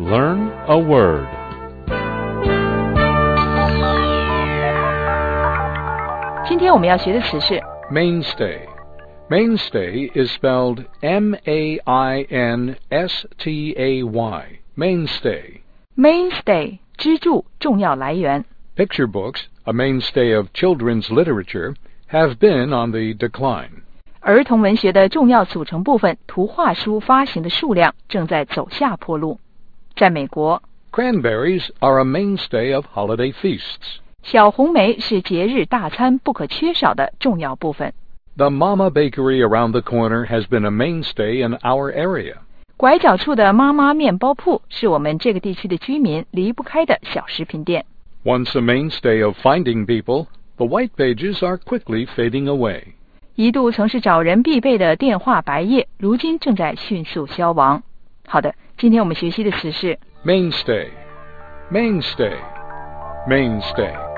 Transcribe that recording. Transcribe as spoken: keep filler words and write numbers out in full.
Learn a word. Today 今天我们要学的词是 Mainstay. Mainstay is spelled M A I N S T A Y. Mainstay. mainstay 支柱、重要来源。 Picture books, a mainstay of children's literature, have been on the decline. 儿童文学的重要组成部分图画书发行的数量正在走下坡路。在美国 Cranberries are a mainstay of holiday feasts. 小红莓是节日大餐不可缺少的重要部分。 The Mama Bakery around the corner has been a mainstay in our area. 拐角处的妈妈面包铺是我们这个地区的居民离不开的小食品店。 Once a mainstay of finding people, the white pages are quickly fading away. 一度曾是找人必备的电话白页，如今正在迅速消亡。好的，今天我们学习的词是 Mainstay. Mainstay. Mainstay.